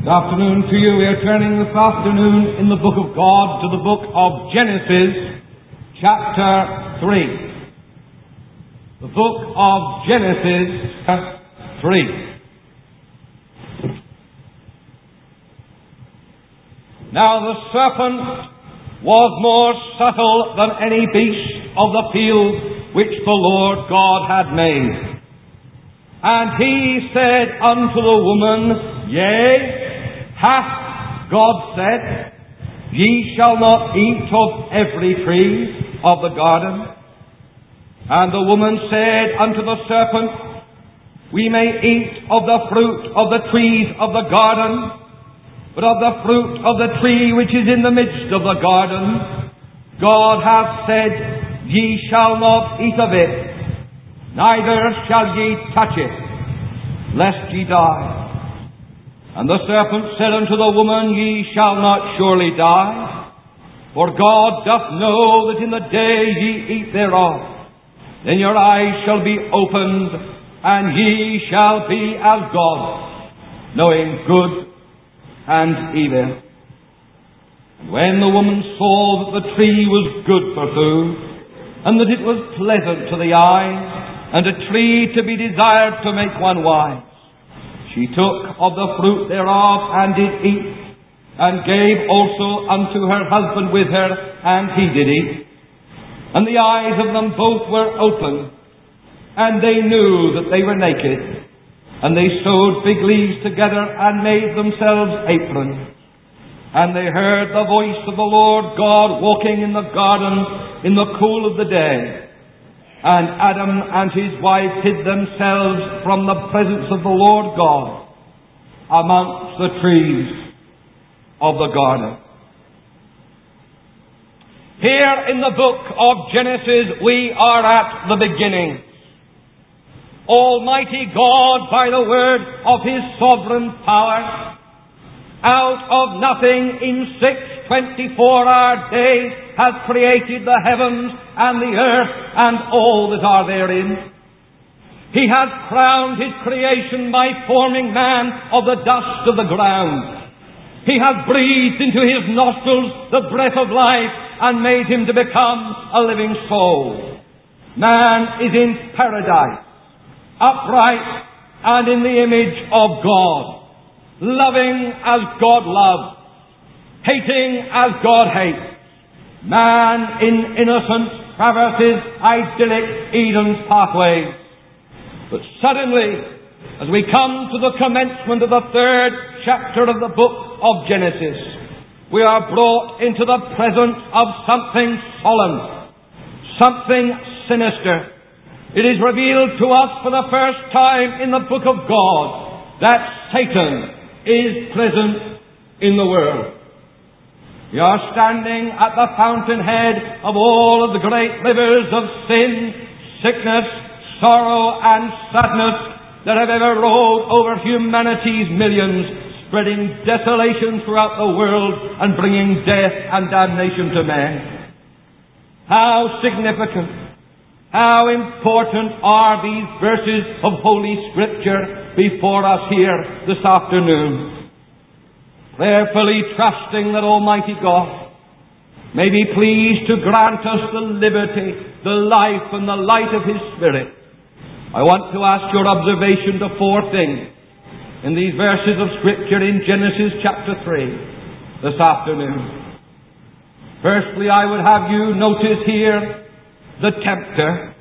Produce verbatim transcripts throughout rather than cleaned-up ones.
Good afternoon to you. We are turning this afternoon in the book of God to the book of Genesis, chapter three. The book of Genesis, chapter three. Now the serpent was more subtle than any beast of the field which the Lord God had made. And he said unto the woman, Yea, hath God said, Ye shall not eat of every tree of the garden? And the woman said unto the serpent, We may eat of the fruit of the trees of the garden, but of the fruit of the tree which is in the midst of the garden, God hath said, Ye shall not eat of it, neither shall ye touch it, lest ye die. And the serpent said unto the woman, Ye shall not surely die, for God doth know that in the day ye eat thereof, then your eyes shall be opened, and ye shall be as gods, knowing good and evil. And when the woman saw that the tree was good for food, and that it was pleasant to the eyes, and a tree to be desired to make one wise, she took of the fruit thereof, and did eat, and gave also unto her husband with her, and he did eat. And the eyes of them both were opened, and they knew that they were naked. And they sewed fig leaves together, and made themselves aprons. And they heard the voice of the Lord God walking in the garden in the cool of the day. And Adam and his wife hid themselves from the presence of the Lord God amongst the trees of the garden. Here in the book of Genesis, we are at the beginning. Almighty God, by the word of His sovereign power, out of nothing in six twenty-four-hour days, has created the heavens and the earth and all that are therein. He has crowned His creation by forming man of the dust of the ground. He has breathed into his nostrils the breath of life and made him to become a living soul. Man is in paradise, upright and in the image of God, loving as God loves, hating as God hates. Man in innocence traverses idyllic Eden's pathways. But suddenly, as we come to the commencement of the third chapter of the book of Genesis, we are brought into the presence of something solemn, something sinister. It is revealed to us for the first time in the book of God that Satan is present in the world. We are standing at the fountainhead of all of the great rivers of sin, sickness, sorrow, and sadness that have ever rolled over humanity's millions, spreading desolation throughout the world and bringing death and damnation to men. How significant, how important are these verses of Holy Scripture before us here this afternoon. Prayerfully trusting that Almighty God may be pleased to grant us the liberty, the life, and the light of His Spirit. I want to ask your observation to four things in these verses of Scripture in Genesis chapter three this afternoon. Firstly, I would have you notice here the tempter.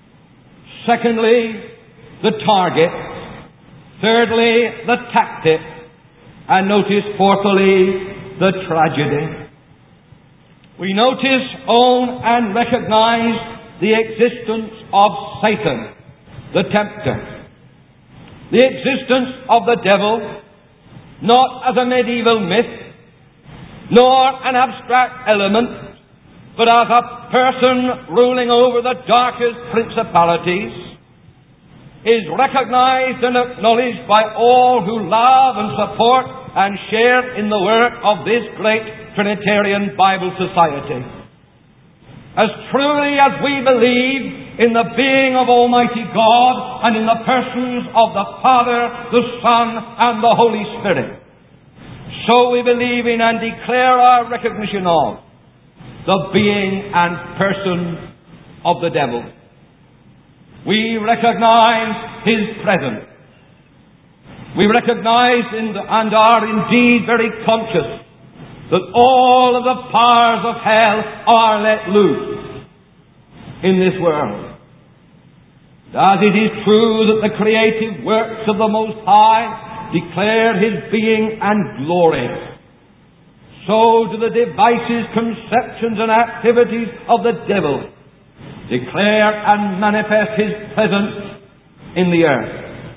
Secondly, the target. Thirdly, the tactic. And notice, fourthly, the tragedy. We notice, own, and recognize the existence of Satan, the tempter. The existence of the devil, not as a medieval myth, nor an abstract element, but as a person ruling over the darkest principalities, is recognized and acknowledged by all who love and support and share in the work of this great Trinitarian Bible Society. As truly as we believe in the being of Almighty God and in the persons of the Father, the Son, and the Holy Spirit, so we believe in and declare our recognition of the being and person of the devil. We recognize his presence. We recognize in the, and are indeed very conscious that all of the powers of hell are let loose in this world. As it is true that the creative works of the Most High declare his being and glory, so do the devices, conceptions, and activities of the devil declare and manifest his presence in the earth.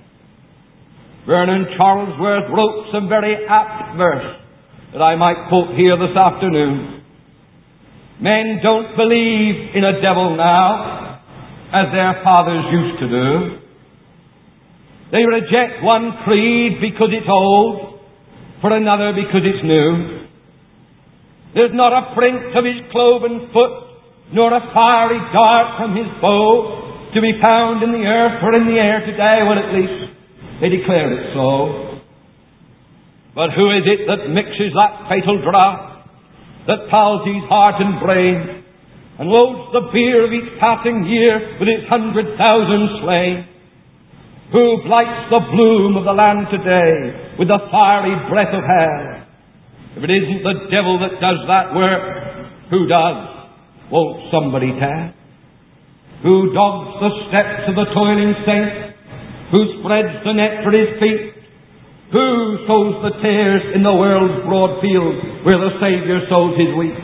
Vernon Charlesworth wrote some very apt verse that I might quote here this afternoon. Men don't believe in a devil now, as their fathers used to do. They reject one creed because it's old, for another because it's new. There's not a print of his cloven foot, nor a fiery dart from his bow to be found in the earth or in the air today. Well, at least they declare it so. But who is it that mixes that fatal draught, that palsies heart and brain, and loads the bier of each passing year with its hundred thousand slain? Who blights the bloom of the land today with the fiery breath of hell? If it isn't the devil that does that work, who does? Won't somebody tell? Who dogs the steps of the toiling saint? Who spreads the net for his feet? Who sows the tares in the world's broad field where the Saviour sows his wheat?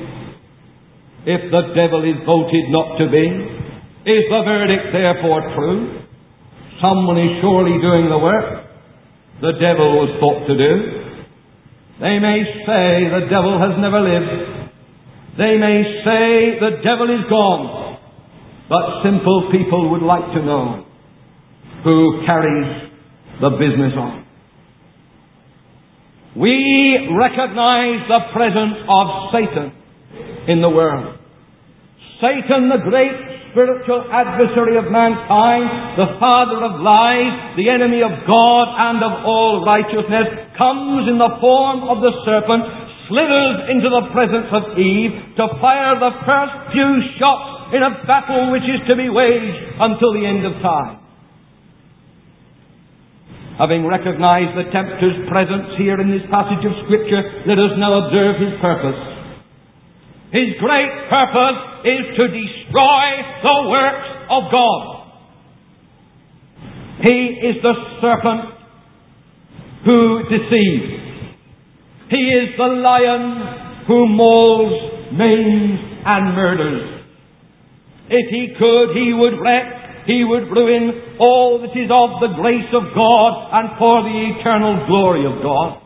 If the devil is voted not to be, is the verdict therefore true? Someone is surely doing the work the devil was thought to do. They may say the devil has never lived. They may say the devil is gone. But simple people would like to know who carries the business on. We recognize the presence of Satan in the world. Satan, the great spiritual adversary of mankind, the father of lies, the enemy of God and of all righteousness, comes in the form of the serpent, slithers into the presence of Eve to fire the first few shots in a battle which is to be waged until the end of time. Having recognized the tempter's presence here in this passage of Scripture, let us now observe his purpose. His great purpose is to destroy the works of God. He is the serpent who deceives. He is the lion who mauls, maims, and murders. If he could, he would wreck, he would ruin all that is of the grace of God and for the eternal glory of God.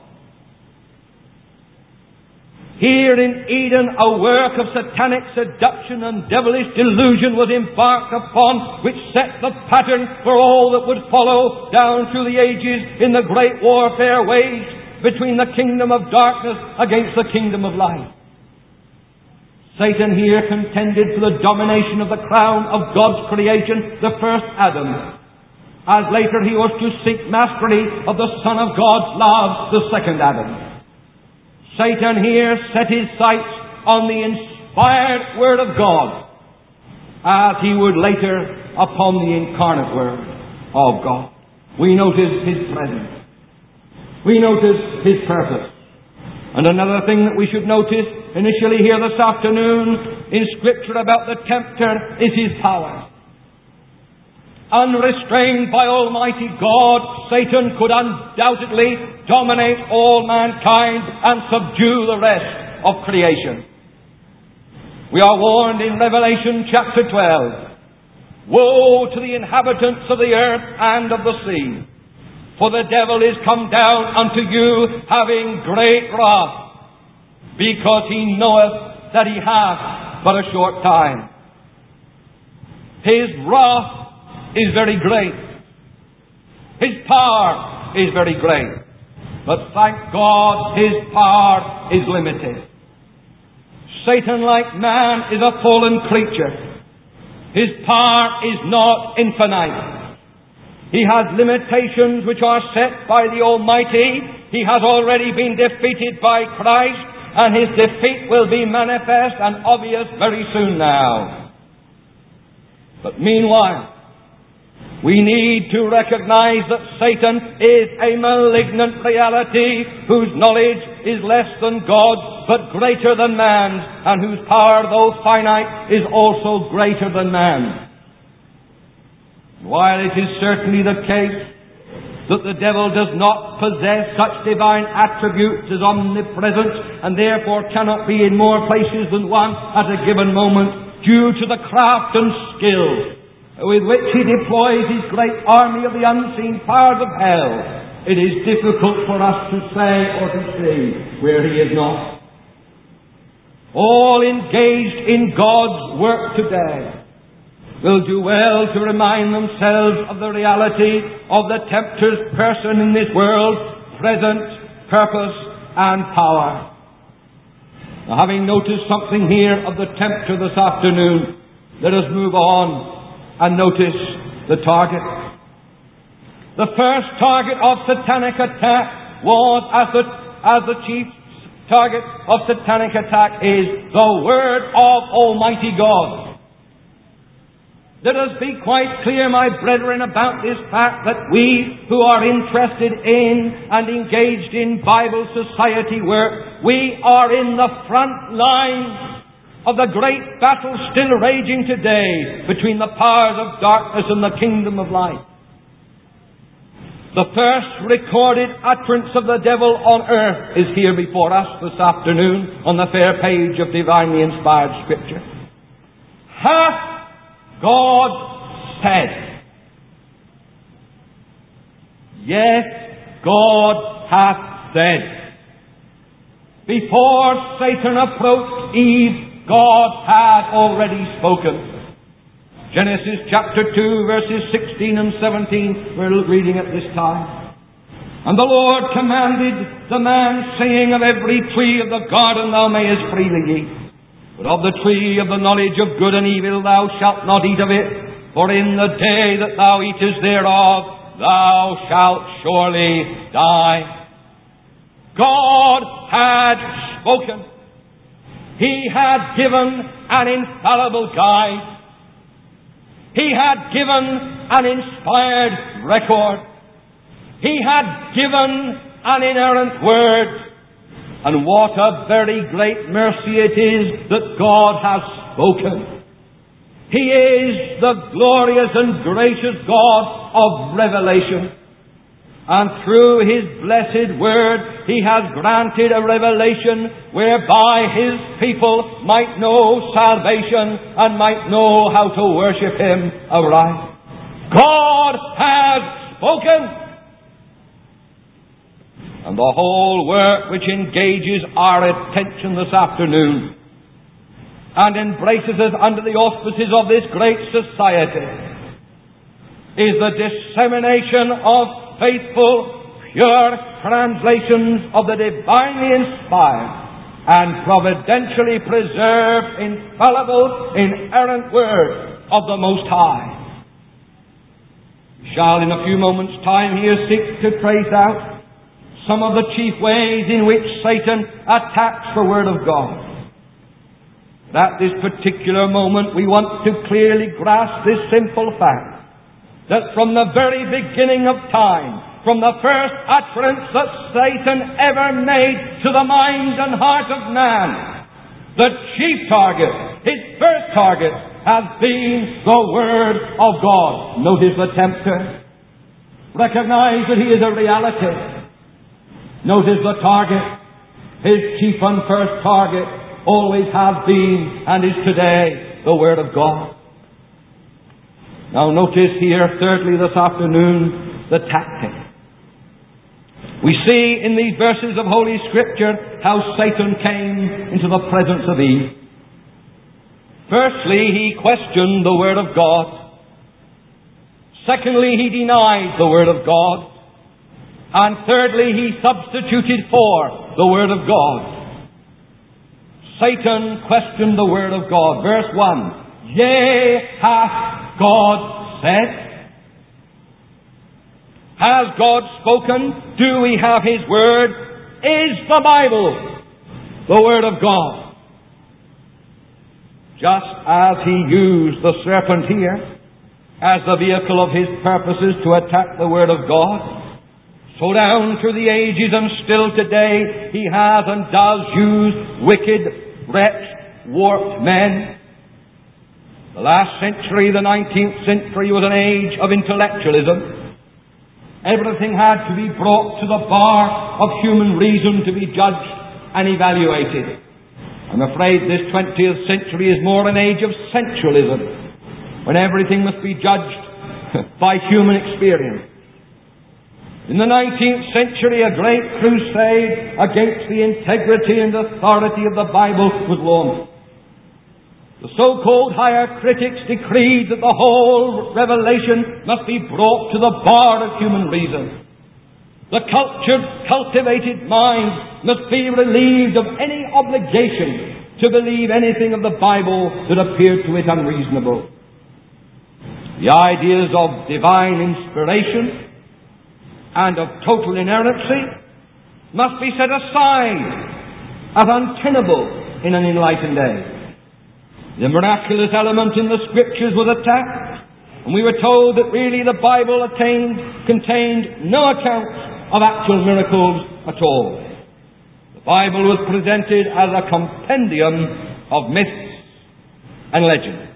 Here in Eden, a work of satanic seduction and devilish delusion was embarked upon, which set the pattern for all that would follow down through the ages in the great warfare waged between the kingdom of darkness against the kingdom of light. Satan here contended for the domination of the crown of God's creation, the first Adam, as later he was to seek mastery of the Son of God's love, the second Adam. Satan here set his sights on the inspired Word of God, as he would later upon the incarnate Word of God. We notice his presence. We notice his purpose. And another thing that we should notice initially here this afternoon in Scripture about the tempter is his power. Unrestrained by Almighty God, Satan could undoubtedly dominate all mankind and subdue the rest of creation. We are warned in Revelation chapter twelve, "Woe to the inhabitants of the earth and of the sea, for the devil is come down unto you, having great wrath, because he knoweth that he hath but a short time." His wrath is very great. His power is very great. But thank God, his power is limited. Satan, like man, is a fallen creature. His power is not infinite. He has limitations which are set by the Almighty, he has already been defeated by Christ, and his defeat will be manifest and obvious very soon now. But meanwhile, we need to recognize that Satan is a malignant reality whose knowledge is less than God's but greater than man's, and whose power, though finite, is also greater than man's. While it is certainly the case that the devil does not possess such divine attributes as omnipresence, and therefore cannot be in more places than one at a given moment, due to the craft and skill with which he deploys his great army of the unseen powers of hell, it is difficult for us to say or to see where he is not. All engaged in God's work today will do well to remind themselves of the reality of the tempter's person in this world, present, purpose, and power. Now, having noticed something here of the tempter this afternoon, let us move on and notice the target. The first target of satanic attack was, as the, as the chief target of satanic attack is the Word of Almighty God. Let us be quite clear, my brethren, about this fact that we who are interested in and engaged in Bible Society work, we are in the front line of the great battle still raging today between the powers of darkness and the kingdom of light. The first recorded utterance of the devil on earth is here before us this afternoon on the fair page of divinely inspired Scripture. Hath God said? Yes, God hath said. Before Satan approached Eve, God had already spoken. Genesis chapter two, verses sixteen and seventeen, we're reading at this time. And the Lord commanded the man, saying, Of every tree of the garden thou mayest freely eat, but of the tree of the knowledge of good and evil thou shalt not eat of it, for in the day that thou eatest thereof thou shalt surely die. God had spoken. He had given an infallible guide. He had given an inspired record. He had given an inerrant word. And what a very great mercy it is that God has spoken. He is the glorious and gracious God of revelation. And through His blessed Word, He has granted a revelation whereby His people might know salvation and might know how to worship Him aright. God has spoken. And the whole work which engages our attention this afternoon and embraces us under the auspices of this great society is the dissemination of faithful, pure translations of the divinely inspired and providentially preserved, infallible, inerrant Word of the Most High. We shall in a few moments' time here seek to trace out some of the chief ways in which Satan attacks the Word of God. But at this particular moment we want to clearly grasp this simple fact, that from the very beginning of time, from the first utterance that Satan ever made to the mind and heart of man, the chief target, his first target, has been the Word of God. Notice the tempter. Recognize that he is a reality. Notice the target. His chief and first target always has been and is today the Word of God. Now notice here, thirdly, this afternoon, the tactic. We see in these verses of Holy Scripture how Satan came into the presence of Eve. Firstly, he questioned the Word of God. Secondly, he denied the Word of God. And thirdly, he substituted for the Word of God. Satan questioned the Word of God. Verse one, Yea, hath God said? Has God spoken? Do we have His Word? Is the Bible the Word of God? Just as He used the serpent here as the vehicle of His purposes to attack the Word of God, so down through the ages and still today He has and does use wicked, wretched, warped men. The last century, the nineteenth century, was an age of intellectualism. Everything had to be brought to the bar of human reason to be judged and evaluated. I'm afraid this twentieth century is more an age of sensualism, when everything must be judged by human experience. In the nineteenth century, a great crusade against the integrity and authority of the Bible was launched. The so-called higher critics decreed that the whole revelation must be brought to the bar of human reason. The cultured, cultivated mind must be relieved of any obligation to believe anything of the Bible that appeared to it unreasonable. The ideas of divine inspiration and of total inerrancy must be set aside as untenable in an enlightened age. The miraculous element in the Scriptures was attacked, and we were told that really the Bible attained, contained no account of actual miracles at all. The Bible was presented as a compendium of myths and legends.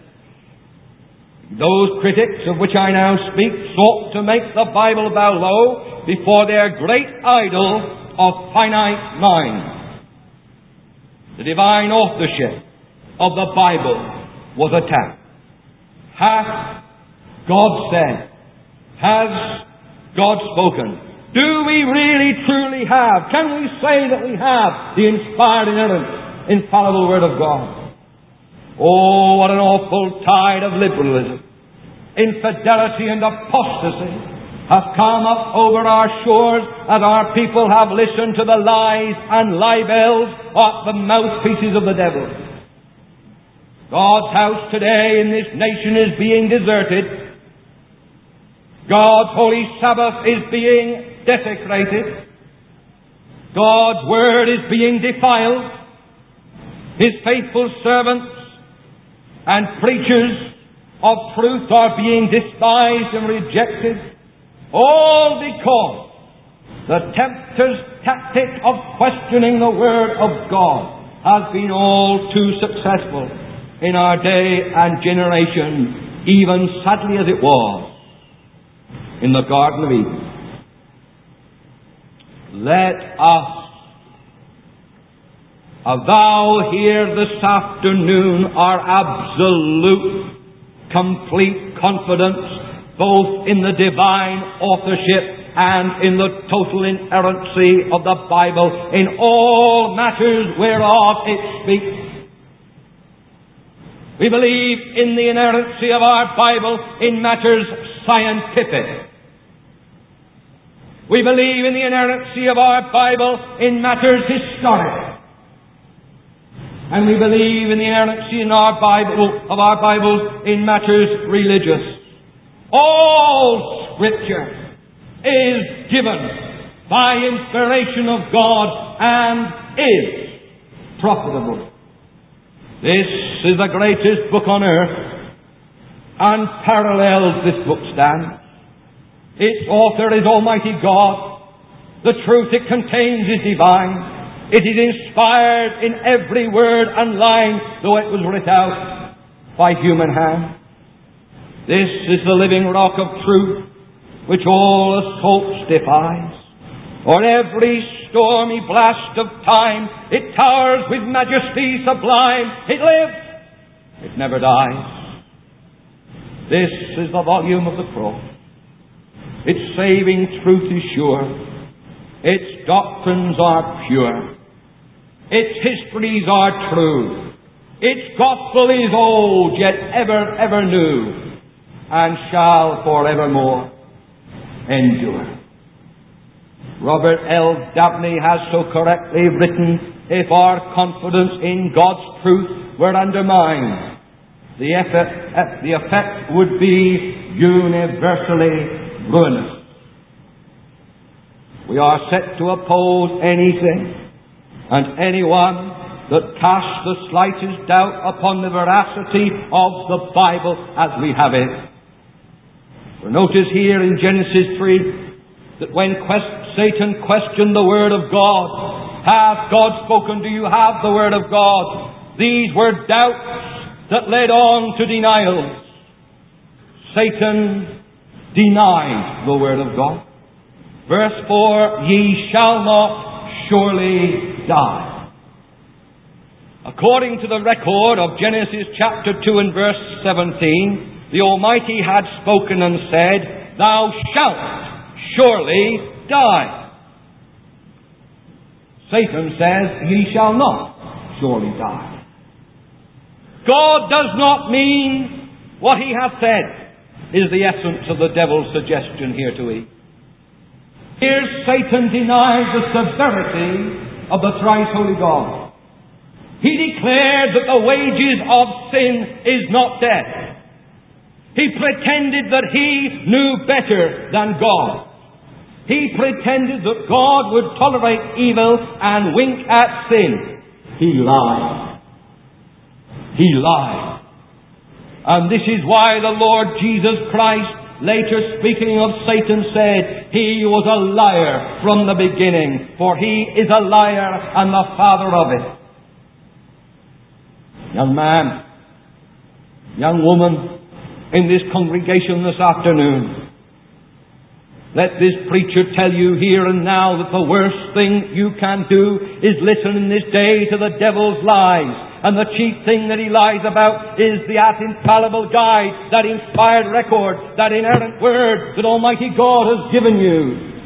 Those critics of which I now speak sought to make the Bible bow low before their great idol of finite mind. The divine authorship of the Bible was attacked. Hath God said? Has God spoken? Do we really truly have? Can we say that we have the inspired, inerrant, infallible Word of God? Oh, what an awful tide of liberalism, infidelity and apostasy has come up over our shores as our people have listened to the lies and libels of the mouthpieces of the devil. God's house today in this nation is being deserted. God's holy Sabbath is being desecrated. God's Word is being defiled. His faithful servants and preachers of truth are being despised and rejected, all because the tempter's tactic of questioning the Word of God has been all too successful in our day and generation, even sadly as it was in the Garden of Eden. Let us avow here this afternoon our absolute, complete confidence both in the divine authorship and in the total inerrancy of the Bible in all matters whereof it speaks. We believe in the inerrancy of our Bible in matters scientific. We believe in the inerrancy of our Bible in matters historic. And we believe in the inerrancy in our Bible, of our Bibles in matters religious. All Scripture is given by inspiration of God and is profitable. This is the greatest book on earth. Unparalleled this book stands. Its author is Almighty God. The truth it contains is divine. It is inspired in every word and line, though it was writ out by human hand. This is the living rock of truth, which all assaults defies. On every stormy blast of time, it towers with majesty sublime. It lives. It never dies. This is the volume of the cross. Its saving truth is sure. Its doctrines are pure. Its histories are true. Its gospel is old, yet ever, ever new, and shall forevermore endure. Robert L. Dabney has so correctly written, if our confidence in God's truth were undermined, the effect, the effect would be universally ruinous. We are set to oppose anything and anyone that casts the slightest doubt upon the veracity of the Bible as we have it. For notice here in Genesis three that when quest- Satan questioned the Word of God, hath God spoken? Do you have the Word of God? These were doubts that led on to denials. Satan denied the Word of God. Verse four, ye shall not surely die. According to the record of Genesis chapter two and verse seventeen, the Almighty had spoken and said, thou shalt surely die. Satan says, ye shall not surely die. God does not mean what he hath said, is the essence of the devil's suggestion here to Eve. Here Satan denies the severity of the thrice holy God. He declared that the wages of sin is not death. He pretended that he knew better than God. He pretended that God would tolerate evil and wink at sin. He lied. He lied. And this is why the Lord Jesus Christ, later speaking of Satan, said, he was a liar from the beginning, for he is a liar and the father of it. Young man, young woman, in this congregation this afternoon, let this preacher tell you here and now that the worst thing you can do is listen in this day to the devil's lies. And the chief thing that he lies about is that infallible guide, that inspired record, that inerrant word that Almighty God has given you.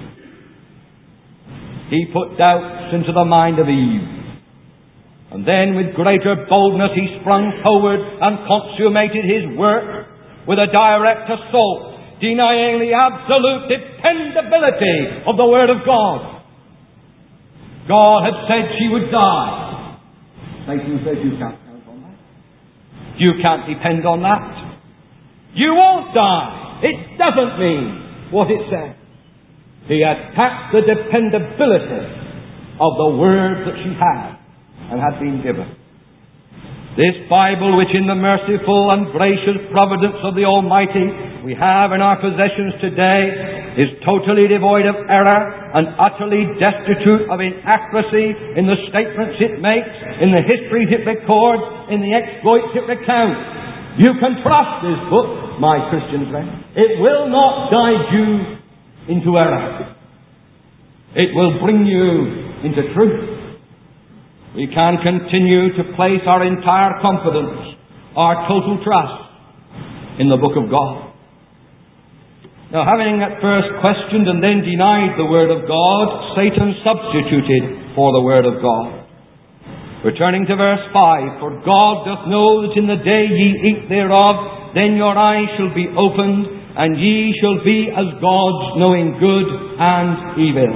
He put doubts into the mind of Eve. And then with greater boldness he sprung forward and consummated his work with a direct assault, denying the absolute dependability of the Word of God. God had said she would die. Satan says you can't count on that. You can't depend on that. You won't die. It doesn't mean what it says. He attacked the dependability of the Word that she had and had been given. This Bible, which in the merciful and gracious providence of the Almighty we have in our possessions today, is totally devoid of error and utterly destitute of inaccuracy in the statements it makes, in the histories it records, in the exploits it recounts. You can trust this book, my Christian friend. It will not guide you into error. It will bring you into truth. We can continue to place our entire confidence, our total trust in the Book of God. Now, having at first questioned and then denied the Word of God, Satan substituted for the Word of God. Returning to verse five, for God doth know that in the day ye eat thereof, then your eyes shall be opened, and ye shall be as gods, knowing good and evil.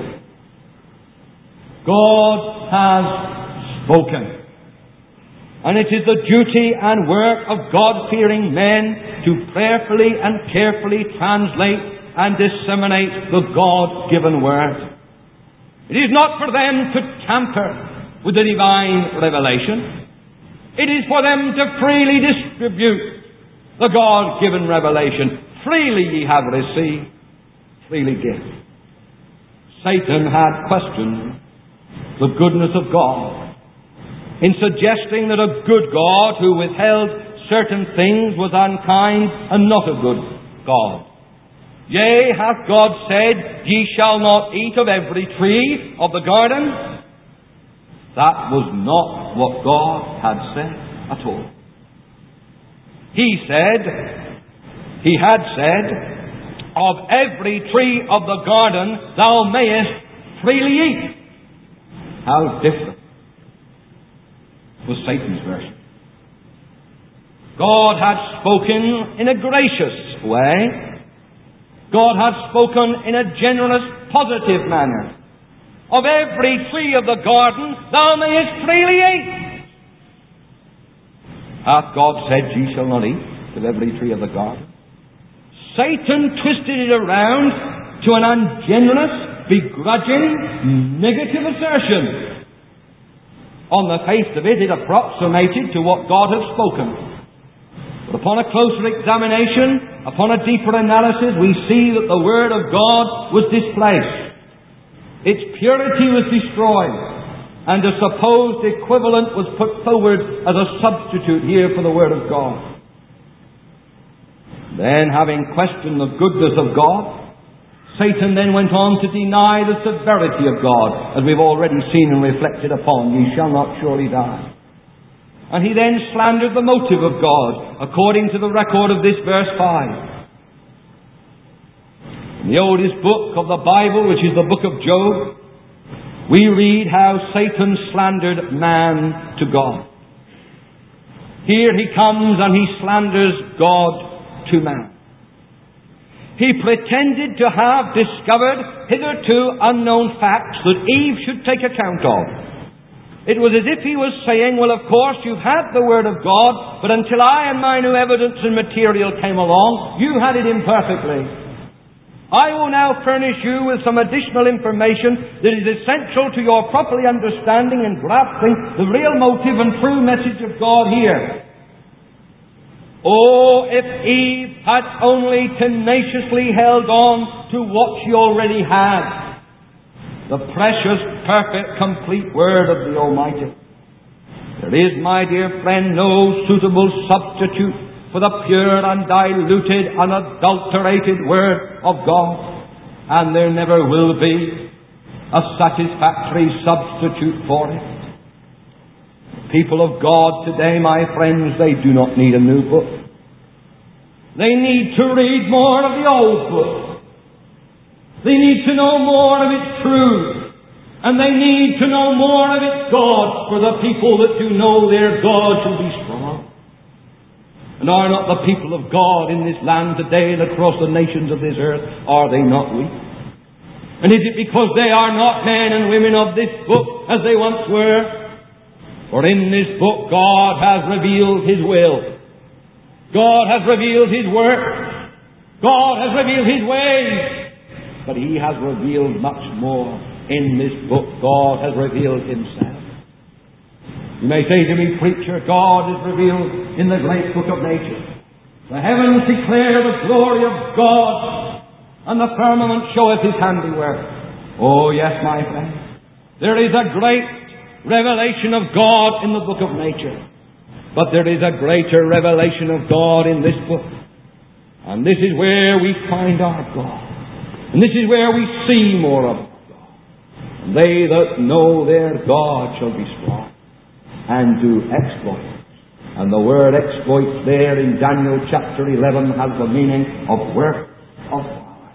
God has spoken. And it is the duty and work of God-fearing men to prayerfully and carefully translate and disseminate the God-given Word. It is not for them to tamper with the divine revelation. It is for them to freely distribute the God-given revelation. Freely ye have received, freely give. Satan had questioned the goodness of God, in suggesting that a good God who withheld certain things was unkind and not a good God. Yea, hath God said, ye shall not eat of every tree of the garden? That was not what God had said at all. He said, He had said, of every tree of the garden thou mayest freely eat. How different was Satan's version. God had spoken in a gracious way. God had spoken in a generous, positive manner. Of every tree of the garden thou mayest freely eat. Hath God said, ye shall not eat of every tree of the garden? Satan twisted it around to an ungenerous begrudging, negative assertion. On the face of it, it approximated to what God had spoken. But upon a closer examination, upon a deeper analysis, we see that the Word of God was displaced. Its purity was destroyed, and a supposed equivalent was put forward as a substitute here for the Word of God. Then, having questioned the goodness of God, Satan then went on to deny the severity of God, as we've already seen and reflected upon. Ye shall not surely die. And he then slandered the motive of God, according to the record of this verse five. In the oldest book of the Bible, which is the book of Job, we read how Satan slandered man to God. Here he comes and he slanders God to man. He pretended to have discovered hitherto unknown facts that Eve should take account of. It was as if he was saying, well, of course, you've had the Word of God, but until I and my new evidence and material came along, you had it imperfectly. I will now furnish you with some additional information that is essential to your properly understanding and grasping the real motive and true message of God here. Oh, if Eve had only tenaciously held on to what she already had, the precious, perfect, complete Word of the Almighty. There is, my dear friend, no suitable substitute for the pure, undiluted, unadulterated Word of God. And there never will be a satisfactory substitute for it. People of God today, my friends, they do not need a new book. They need to read more of the old book. They need to know more of its truth. And they need to know more of its God, for the people that do know their God shall be strong. And are not the people of God in this land today and across the nations of this earth, are they not weak? And is it because they are not men and women of this book as they once were? For in this book God has revealed His will. God has revealed His work. God has revealed His ways. But He has revealed much more. In this book God has revealed Himself. You may say to me, preacher, God is revealed in the great book of nature. The heavens declare the glory of God, and the firmament showeth His handiwork. Oh yes, my friend, there is a great revelation of God in the book of nature. But there is a greater revelation of God in this book. And this is where we find our God. And this is where we see more of God. And they that know their God shall be strong and do exploits. And the word exploits there in Daniel chapter eleven has the meaning of work of power.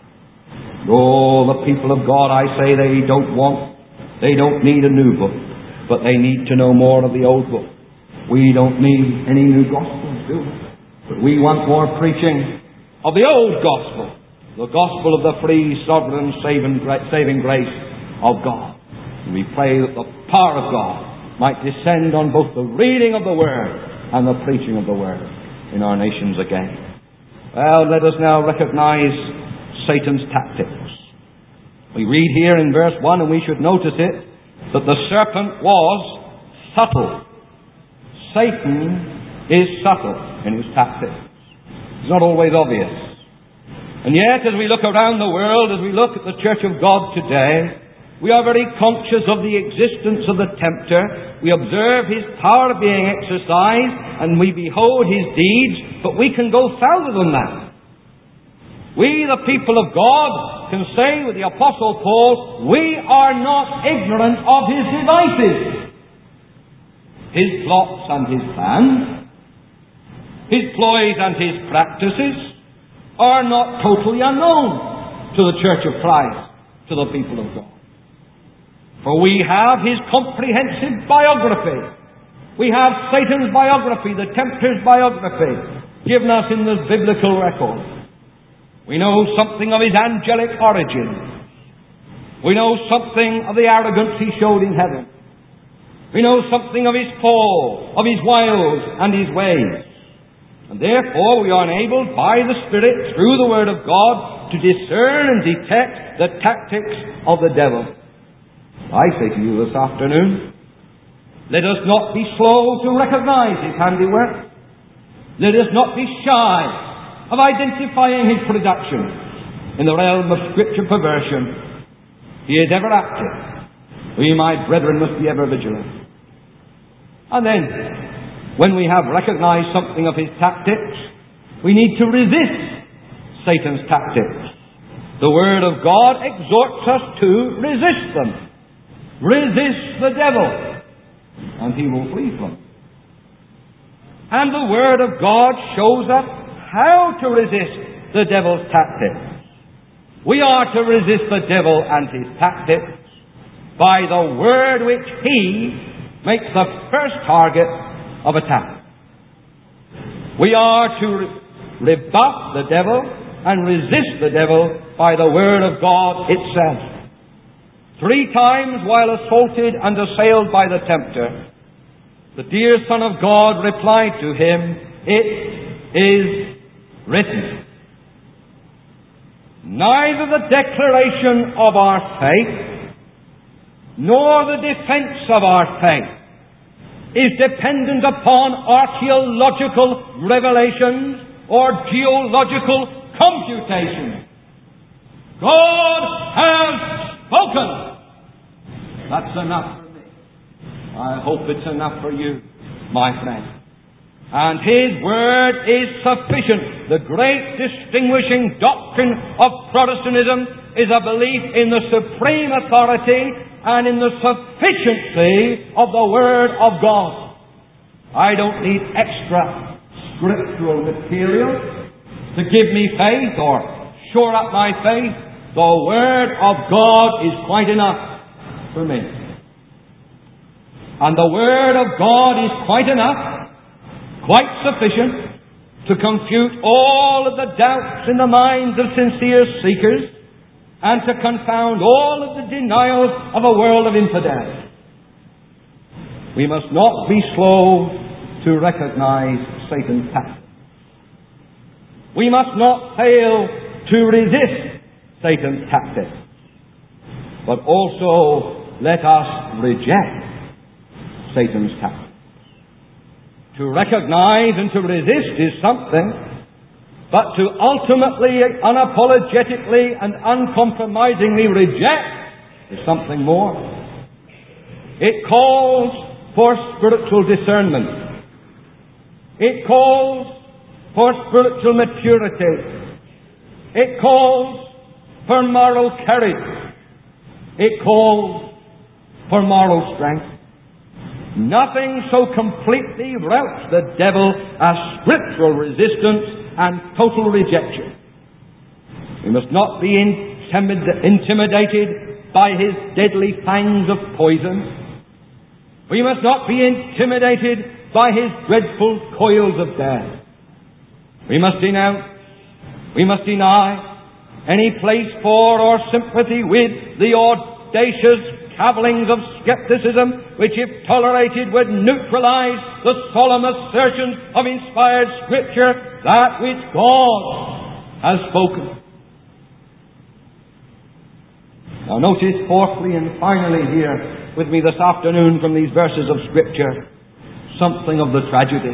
Oh, the people of God, I say they don't want, they don't need a new book, but they need to know more of the old book. We don't need any new gospel, do we? But we want more preaching of the old gospel, the gospel of the free, sovereign, saving, saving grace of God. And we pray that the power of God might descend on both the reading of the Word and the preaching of the Word in our nations again. Well, let us now recognize Satan's tactics. We read here in verse one, and we should notice it, that the serpent was subtle. Satan is subtle in his tactics. It's not always obvious. And yet, as we look around the world, as we look at the Church of God today, we are very conscious of the existence of the tempter. We observe his power being exercised, and we behold his deeds, but we can go further than that. We, the people of God, can say with the Apostle Paul, we are not ignorant of his devices, his plots and his plans, his ploys and his practices are not totally unknown to the Church of Christ, to the people of God. For we have his comprehensive biography. We have Satan's biography, the tempter's biography, given us in the biblical record. We know something of his angelic origin. We know something of the arrogance he showed in heaven. We know something of his fall, of his wiles and his ways. And therefore we are enabled by the Spirit, through the Word of God, to discern and detect the tactics of the devil. I say to you this afternoon, let us not be slow to recognize his handiwork. Let us not be shy of identifying his production in the realm of Scripture perversion. He is ever active. We, my brethren, must be ever vigilant. And then, when we have recognized something of his tactics, we need to resist Satan's tactics. The Word of God exhorts us to resist them. Resist the devil, and he will flee from you. And the Word of God shows us how to resist the devil's tactics. We are to resist the devil and his tactics by the word which he makes the first target of attack. We are to rebuff the devil and resist the devil by the Word of God itself. Three times while assaulted and assailed by the tempter, the dear Son of God replied to him, "It is written." Neither the declaration of our faith nor the defense of our faith is dependent upon archaeological revelations or geological computation. God has spoken. That's enough for me. I hope it's enough for you, my friend. And His Word is sufficient. The great distinguishing doctrine of Protestantism is a belief in the supreme authority and in the sufficiency of the Word of God. I don't need extra scriptural material to give me faith or shore up my faith. The Word of God is quite enough for me. And the Word of God is quite enough, quite sufficient, to confute all of the doubts in the minds of sincere seekers and to confound all of the denials of a world of infidels. We must not be slow to recognize Satan's tactics. We must not fail to resist Satan's tactics, but also let us reject Satan's tactics. To recognize and to resist is something, but to ultimately, unapologetically and uncompromisingly reject is something more. It calls for spiritual discernment. It calls for spiritual maturity. It calls for moral courage. It calls for moral strength. Nothing so completely routs the devil as scriptural resistance and total rejection. We must not be intimid- intimidated by his deadly fangs of poison. We must not be intimidated by his dreadful coils of death. We must denounce, we must deny any place for or sympathy with the audacious cavillings of skepticism, which, if tolerated, would neutralize the solemn assertions of inspired Scripture, that which God has spoken. Now notice fourthly and finally here with me this afternoon from these verses of Scripture something of the tragedy.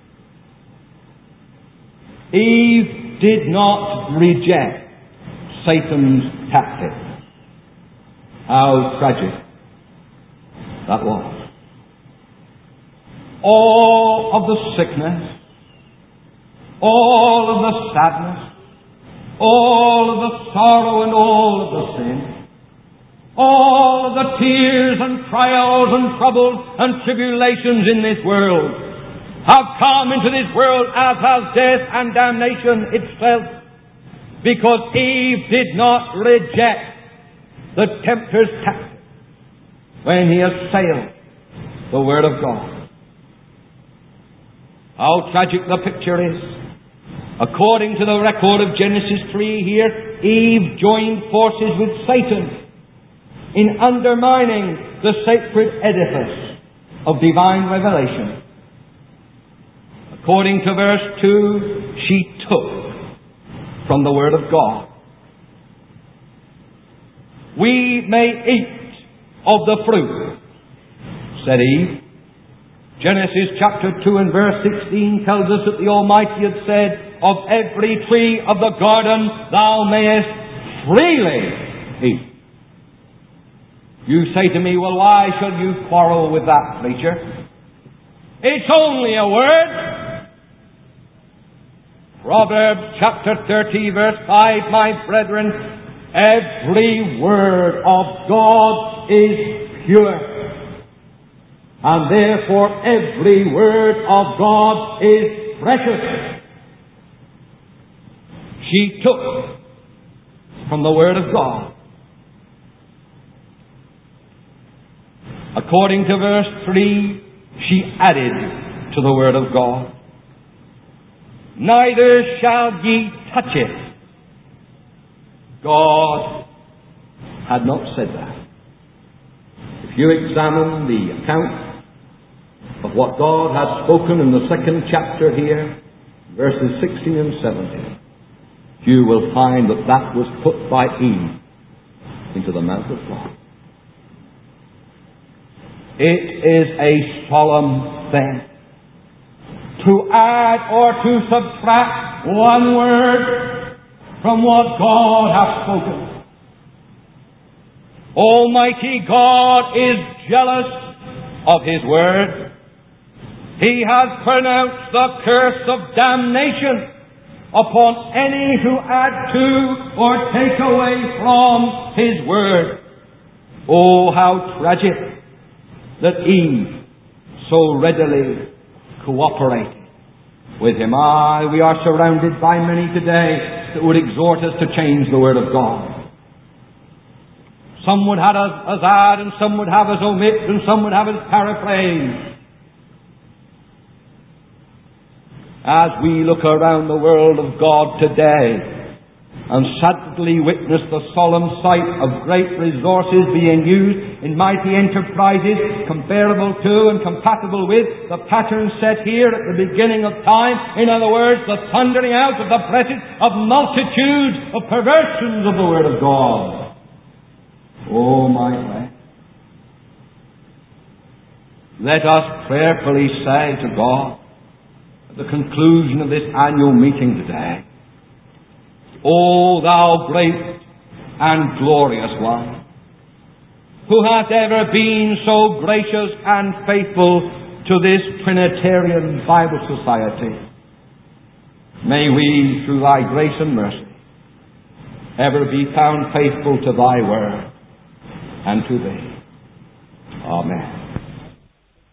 Eve did not reject Satan's tactics. How tragic that was. All of the sickness, all of the sadness, all of the sorrow and all of the sin, all of the tears and trials and troubles and tribulations in this world have come into this world as has death and damnation itself, because Eve did not reject the tempter's tactic when he assailed the Word of God. How tragic the picture is. According to the record of Genesis three here, Eve joined forces with Satan in undermining the sacred edifice of divine revelation. According to verse two, she took from the Word of God we may eat of the fruit, said Eve. Genesis chapter two and verse sixteen tells us that the Almighty had said, of every tree of the garden thou mayest freely eat. You say to me, well, why should you quarrel with that, preacher? It's only a word. Proverbs chapter thirty verse five, my brethren, every word of God is pure. And therefore every word of God is precious. She took from the Word of God. According to verse three, she added to the Word of God. Neither shall ye touch it. God had not said that. If you examine the account of what God had spoken in the second chapter here, verses sixteen and seventeen, you will find that that was put by Eve into the mouth of God. It is a solemn thing to add or to subtract one word from what God hath spoken. Almighty God is jealous of His word. He has pronounced the curse of damnation upon any who add to or take away from His word. Oh, how tragic that Eve so readily cooperated with him. Ah, we are surrounded by many today that would exhort us to change the word of God. Some would have us as add, and some would have us omit, and some would have us paraphrase. As we look around the world of God today and sadly witness the solemn sight of great resources being used in mighty enterprises comparable to and compatible with the pattern set here at the beginning of time, in other words, the thundering out of the presence of multitudes of perversions of the Word of God. Oh, my friend, let us prayerfully say to God, the conclusion of this annual meeting today, O thou great and glorious one, who hast ever been so gracious and faithful to this Trinitarian Bible Society, may we, through thy grace and mercy, ever be found faithful to thy word and to thee. Amen.